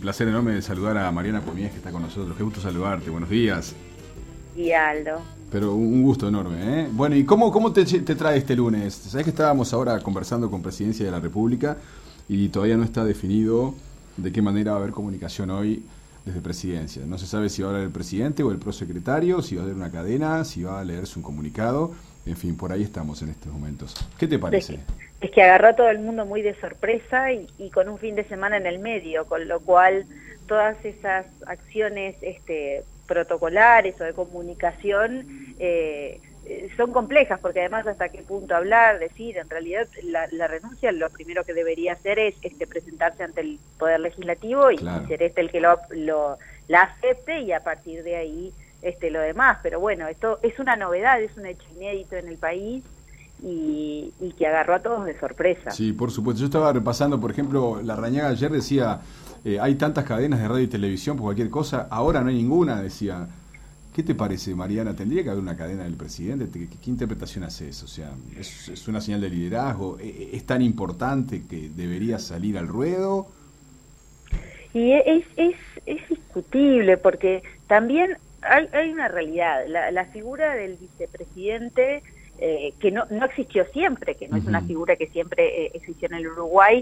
placer enorme de saludar a Mariana Pomies, que está con nosotros. Qué gusto saludarte, buenos días. Y Aldo. Pero un gusto enorme, ¿eh? Bueno, ¿y cómo te trae este lunes? Sabés que estábamos ahora conversando con Presidencia de la República y todavía no está definido de qué manera va a haber comunicación hoy desde Presidencia. No se sabe si va a hablar el presidente o el prosecretario, si va a haber una cadena, si va a leerse un comunicado. En fin, por ahí estamos en estos momentos. ¿Qué te parece? Es que agarró a todo el mundo muy de sorpresa y con un fin de semana en el medio, con lo cual todas esas acciones protocolares o de comunicación son complejas, porque además hasta qué punto hablar, decir, en realidad la renuncia lo primero que debería hacer es presentarse ante el Poder Legislativo y ser el que la acepte, y a partir de ahí lo demás. Pero bueno, esto es una novedad, es un hecho inédito en el país y que agarró a todos de sorpresa. Sí, por supuesto. Yo estaba repasando, por ejemplo, Larrañaga ayer decía, hay tantas cadenas de radio y televisión por cualquier cosa, ahora no hay ninguna, decía. ¿Qué te parece, Mariana? ¿Tendría que haber una cadena del presidente? ¿Qué interpretación hace eso? O sea, ¿es una señal de liderazgo? ¿Es tan importante que debería salir al ruedo? Y es discutible, porque también hay una realidad. La figura del vicepresidente, que no existió siempre, que no es una figura que siempre existió en el Uruguay,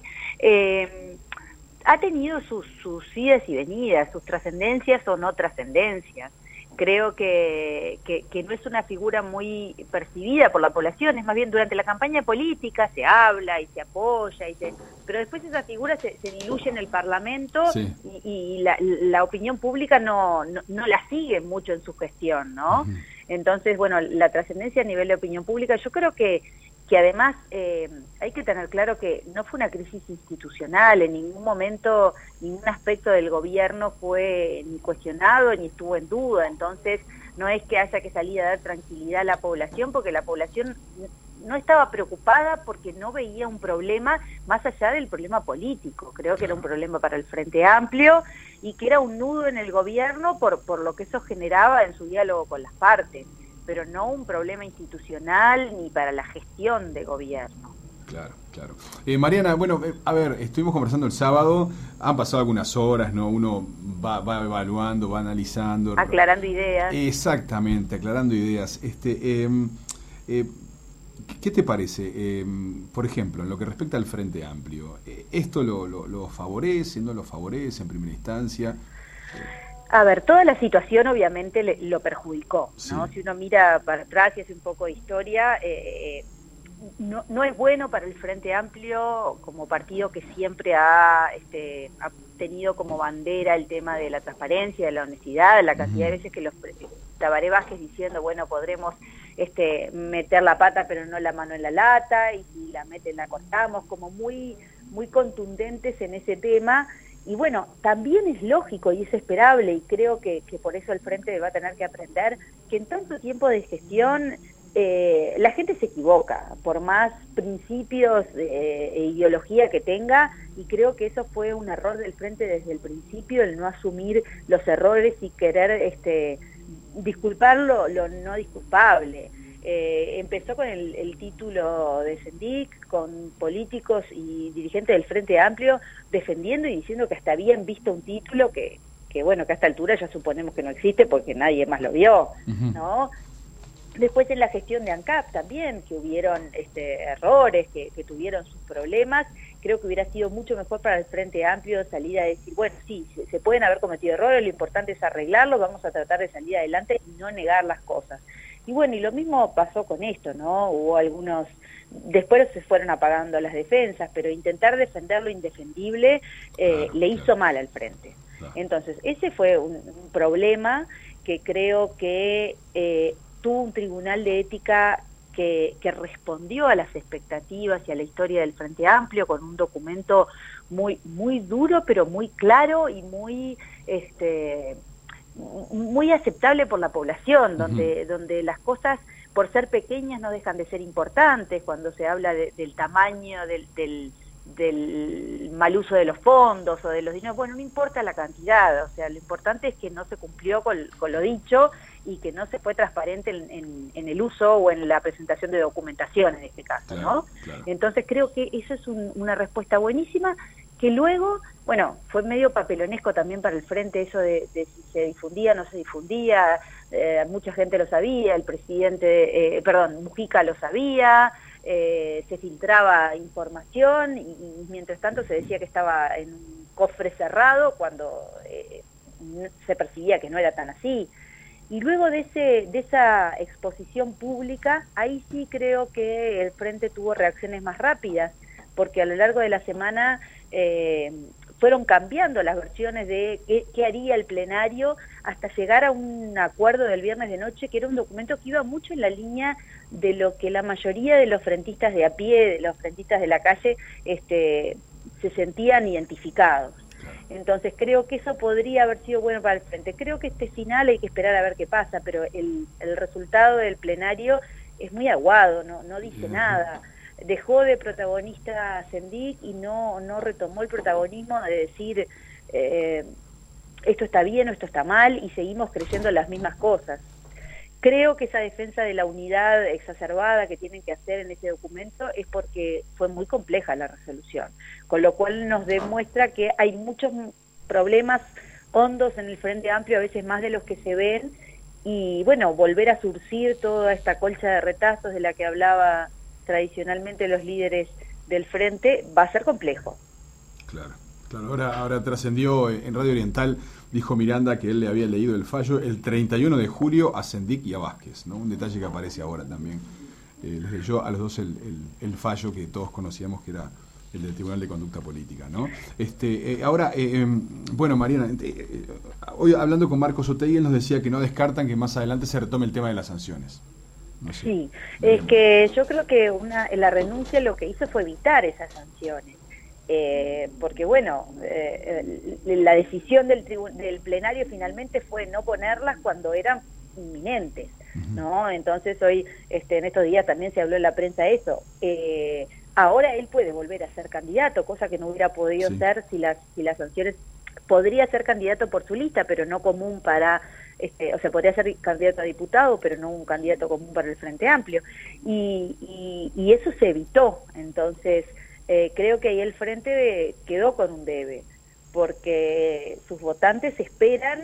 ha tenido sus idas y venidas, sus trascendencias o no trascendencias. Creo que no es una figura muy percibida por la población, es más bien durante la campaña política se habla y se apoya, pero después esa figura se diluye en el Parlamento, sí. y la opinión pública no la sigue mucho en su gestión, ¿no? Entonces, bueno, la trascendencia a nivel de opinión pública, yo creo que además hay que tener claro que no fue una crisis institucional, en ningún momento ningún aspecto del gobierno fue ni cuestionado ni estuvo en duda. Entonces no es que haya que salir a dar tranquilidad a la población, porque la población no estaba preocupada porque no veía un problema más allá del problema político. Creo que era un problema para el Frente Amplio y que era un nudo en el gobierno por lo que eso generaba en su diálogo con las partes, pero no un problema institucional ni para la gestión de gobierno. Claro, claro. Mariana, bueno, a ver, estuvimos conversando el sábado, han pasado algunas horas, ¿no? Uno va evaluando, va analizando. Aclarando ideas. Exactamente, aclarando ideas. ¿Qué te parece? Por ejemplo, en lo que respecta al Frente Amplio, ¿esto lo favorece, no lo favorece en primera instancia? A ver, toda la situación obviamente lo perjudicó, ¿no? Sí. Si uno mira para atrás y hace un poco de historia, no es bueno para el Frente Amplio como partido que siempre ha tenido como bandera el tema de la transparencia, de la honestidad, la cantidad de veces que Tabaré Vázquez diciendo, bueno, podremos meter la pata pero no la mano en la lata, y si la meten la cortamos, como muy, muy contundentes en ese tema. Y bueno, también es lógico y es esperable, y creo que por eso el Frente va a tener que aprender que en tanto tiempo de gestión la gente se equivoca, por más principios e ideología que tenga, y creo que eso fue un error del Frente desde el principio, el no asumir los errores y querer disculpar lo no disculpable. Empezó con el título de Sendic, con políticos y dirigentes del Frente Amplio defendiendo y diciendo que hasta habían visto un título que bueno, que a esta altura ya suponemos que no existe porque nadie más lo vio, ¿no? Después en la gestión de ANCAP también, que hubieron errores, que tuvieron sus problemas. Creo que hubiera sido mucho mejor para el Frente Amplio salir a decir, bueno, sí, se pueden haber cometido errores, lo importante es arreglarlo, vamos a tratar de salir adelante y no negar las cosas. Y bueno, y lo mismo pasó con esto, ¿no? Hubo algunos, después se fueron apagando las defensas, pero intentar defender lo indefendible le hizo mal al Frente. Entonces, ese fue un problema que creo que tuvo un tribunal de ética que respondió a las expectativas y a la historia del Frente Amplio con un documento muy, muy duro, pero muy claro y muy muy aceptable por la población, donde las cosas, por ser pequeñas, no dejan de ser importantes, cuando se habla del tamaño del mal uso de los fondos o de los dineros. Bueno, no importa la cantidad, o sea, lo importante es que no se cumplió con lo dicho y que no se fue transparente en el uso o en la presentación de documentación en este caso, ¿no? Claro. Entonces creo que eso es una respuesta buenísima, que luego bueno, fue medio papelonesco también para el frente eso de si se difundía o no se difundía. Mucha gente lo sabía, el presidente, Mujica lo sabía, se filtraba información y mientras tanto se decía que estaba en un cofre cerrado cuando se percibía que no era tan así. Y luego de esa exposición pública, ahí sí creo que el frente tuvo reacciones más rápidas, porque a lo largo de la semana fueron cambiando las versiones de qué haría el plenario hasta llegar a un acuerdo del viernes de noche, que era un documento que iba mucho en la línea de lo que la mayoría de los frentistas de a pie, de los frentistas de la calle, se sentían identificados. Entonces creo que eso podría haber sido bueno para el frente. Creo que este final hay que esperar a ver qué pasa, pero el resultado del plenario es muy aguado, no dice nada. Dejó de protagonista a Sendik y no retomó el protagonismo de decir esto está bien o esto está mal, y seguimos creyendo las mismas cosas. Creo que esa defensa de la unidad exacerbada que tienen que hacer en ese documento es porque fue muy compleja la resolución, con lo cual nos demuestra que hay muchos problemas hondos en el Frente Amplio, a veces más de los que se ven, y bueno, volver a surcir toda esta colcha de retazos de la que hablaba tradicionalmente los líderes del frente va a ser complejo. Claro. Ahora trascendió en Radio Oriental, dijo Miranda que él le había leído el fallo el 31 de julio a Sendik y a Vázquez, ¿no? Un detalle que aparece ahora también. Les leyó a los dos el fallo que todos conocíamos, que era el del Tribunal de Conducta Política, ¿no? Bueno, Mariana, hoy hablando con Marcos Otegui, él nos decía que no descartan que más adelante se retome el tema de las sanciones. No sé. Sí, es que yo creo que la renuncia lo que hizo fue evitar esas sanciones. Porque bueno, la decisión del plenario finalmente fue no ponerlas cuando eran inminentes, ¿no? Entonces hoy, en estos días también se habló en la prensa eso. Ahora él puede volver a ser candidato, cosa que no hubiera podido ser si las sanciones. Podría ser candidato por su lista, pero no común para, o sea, podría ser candidato a diputado, pero no un candidato común para el Frente Amplio. Y eso se evitó, entonces creo que ahí el Frente quedó con un debe, porque sus votantes esperan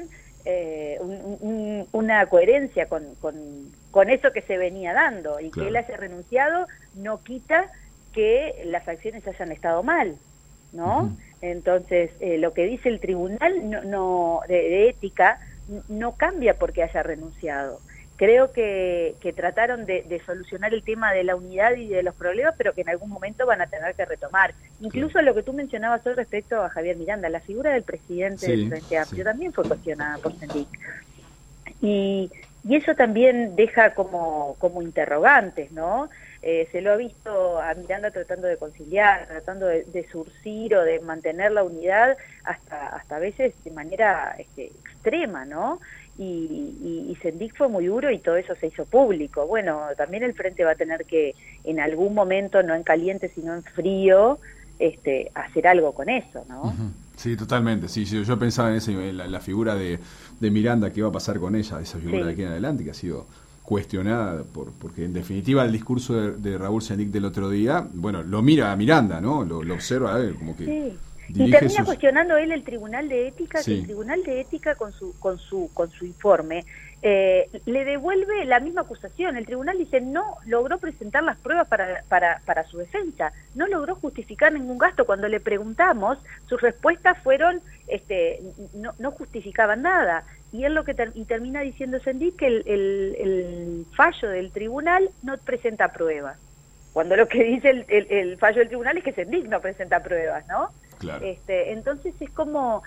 una coherencia con eso que se venía dando, y claro, que él haya renunciado no quita que las acciones hayan estado mal, ¿no? Entonces, lo que dice el tribunal de ética no cambia porque haya renunciado. Creo que trataron de solucionar el tema de la unidad y de los problemas, pero que en algún momento van a tener que retomar. Incluso lo que tú mencionabas hoy respecto a Javier Miranda, la figura del presidente del Frente Amplio también fue cuestionada por Sendik. Y eso también deja como interrogantes, ¿no? Se lo ha visto a Miranda tratando de conciliar, tratando de surcir o de mantener la unidad hasta a veces de manera extrema, ¿no? Y Sendik fue muy duro y todo eso se hizo público. Bueno, también el Frente va a tener que en algún momento, no en caliente sino en frío, hacer algo con eso, ¿no? Sí, totalmente. Sí, yo pensaba en la figura de Miranda, qué iba a pasar con ella, esa figura de aquí en adelante, que ha sido cuestionada porque en definitiva el discurso de Raúl Sendik del otro día, bueno, lo mira a Miranda, ¿no? Lo observa a él, como que y termina cuestionando él el Tribunal de Ética, que el Tribunal de Ética con su informe le devuelve la misma acusación. El tribunal dice no logró presentar las pruebas para su defensa, no logró justificar ningún gasto. Cuando le preguntamos, sus respuestas fueron no justificaban nada. Y él termina diciendo Sendik que el fallo del tribunal no presenta pruebas, cuando lo que dice el fallo del tribunal es que Sendik no presenta pruebas, ¿no? Claro. Entonces es como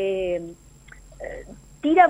tira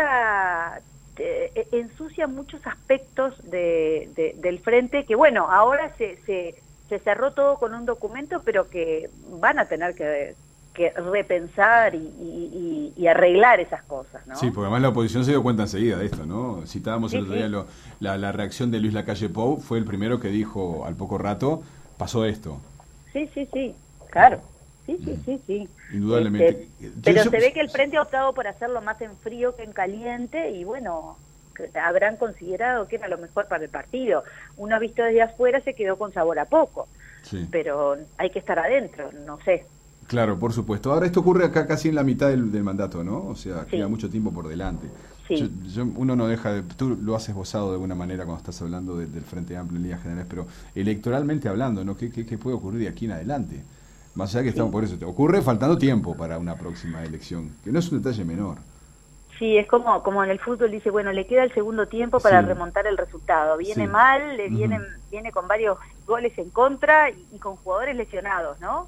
ensucia muchos aspectos del frente, que bueno, ahora se cerró todo con un documento, pero que van a tener que repensar y arreglar esas cosas, ¿no? Sí, porque además la oposición se dio cuenta enseguida de esto, ¿no? Citábamos el otro día la reacción de Luis Lacalle Pou, fue el primero que dijo al poco rato, pasó esto. Sí, claro. Sí. Indudablemente. Pero se ve que el Frente ha optado por hacerlo más en frío que en caliente, y bueno, habrán considerado que era lo mejor para el partido. Uno visto desde afuera se quedó con sabor a poco, pero hay que estar adentro, no sé. Claro, por supuesto. Ahora esto ocurre acá casi en la mitad del mandato, ¿no? O sea, Sí. queda mucho tiempo por delante. Sí. Uno no deja de... Tú lo has esbozado de alguna manera cuando estás hablando del Frente Amplio en líneas generales, pero electoralmente hablando, ¿no? ¿Qué puede ocurrir de aquí en adelante? Más allá que estamos por eso. Te ocurre faltando tiempo para una próxima elección, que no es un detalle menor. Sí, es como en el fútbol dice, bueno, le queda el segundo tiempo para remontar el resultado. Viene mal, viene con varios goles en contra y con jugadores lesionados, ¿no?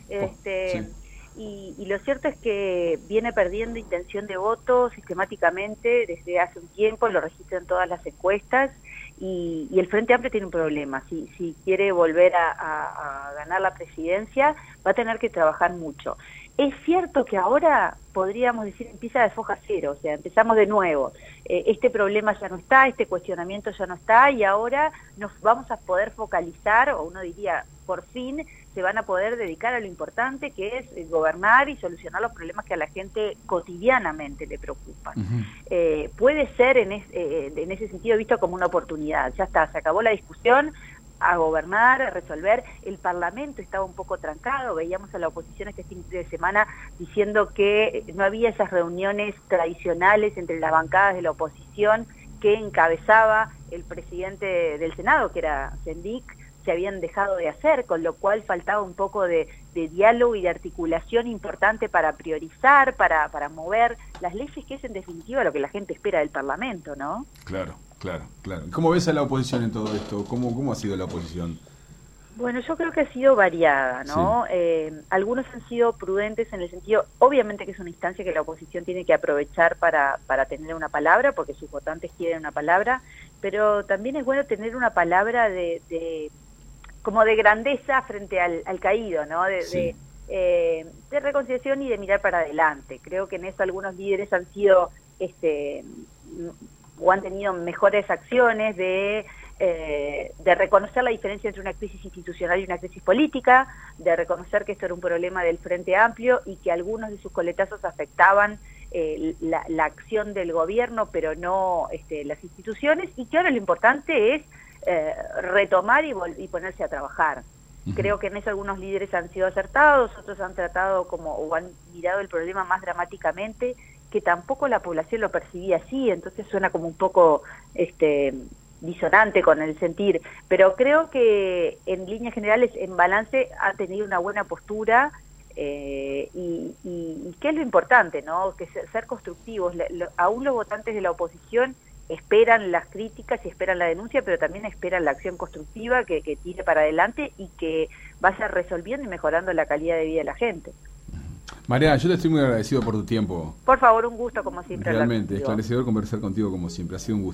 Y lo cierto es que viene perdiendo intención de voto sistemáticamente desde hace un tiempo, lo registran todas las encuestas, y el Frente Amplio tiene un problema. Si quiere volver a ganar la presidencia, va a tener que trabajar mucho. Es cierto que ahora, podríamos decir, empieza de foja cero, o sea, empezamos de nuevo. Este problema ya no está, este cuestionamiento ya no está, y ahora nos vamos a poder focalizar, o uno diría, por fin, se van a poder dedicar a lo importante, que es gobernar y solucionar los problemas que a la gente cotidianamente le preocupan. Puede ser en ese sentido visto como una oportunidad. Ya está, se acabó la discusión, a gobernar, a resolver. El Parlamento estaba un poco trancado, veíamos a la oposición este fin de semana diciendo que no había esas reuniones tradicionales entre las bancadas de la oposición que encabezaba el presidente del Senado, que era Sendik, se habían dejado de hacer, con lo cual faltaba un poco de diálogo y de articulación importante para priorizar, para mover las leyes, que es en definitiva lo que la gente espera del Parlamento, ¿no? Claro. ¿Cómo ves a la oposición en todo esto? ¿Cómo ha sido la oposición? Bueno, yo creo que ha sido variada, ¿no? Sí. Algunos han sido prudentes en el sentido, obviamente que es una instancia que la oposición tiene que aprovechar para tener una palabra, porque sus votantes quieren una palabra, pero también es bueno tener una palabra como de grandeza frente al caído, ¿no? De reconciliación y de mirar para adelante. Creo que en eso algunos líderes han sido o han tenido mejores acciones de reconocer la diferencia entre una crisis institucional y una crisis política, de reconocer que esto era un problema del Frente Amplio y que algunos de sus coletazos afectaban la acción del gobierno, pero no las instituciones, y que ahora lo importante es retomar y ponerse a trabajar. Creo que en eso algunos líderes han sido acertados, otros han tratado o han mirado el problema más dramáticamente, que tampoco la población lo percibía así, entonces suena como un poco disonante con el sentir, pero creo que en líneas generales, en balance, ha tenido una buena postura, y que es lo importante, ¿no? Que ser constructivos. Aún los votantes de la oposición esperan las críticas y esperan la denuncia, pero también esperan la acción constructiva que tire para adelante y que vaya resolviendo y mejorando la calidad de vida de la gente. Mariana, yo te estoy muy agradecido por tu tiempo. Por favor, un gusto como siempre. Realmente, esclarecedor conversar contigo como siempre. Ha sido un gusto.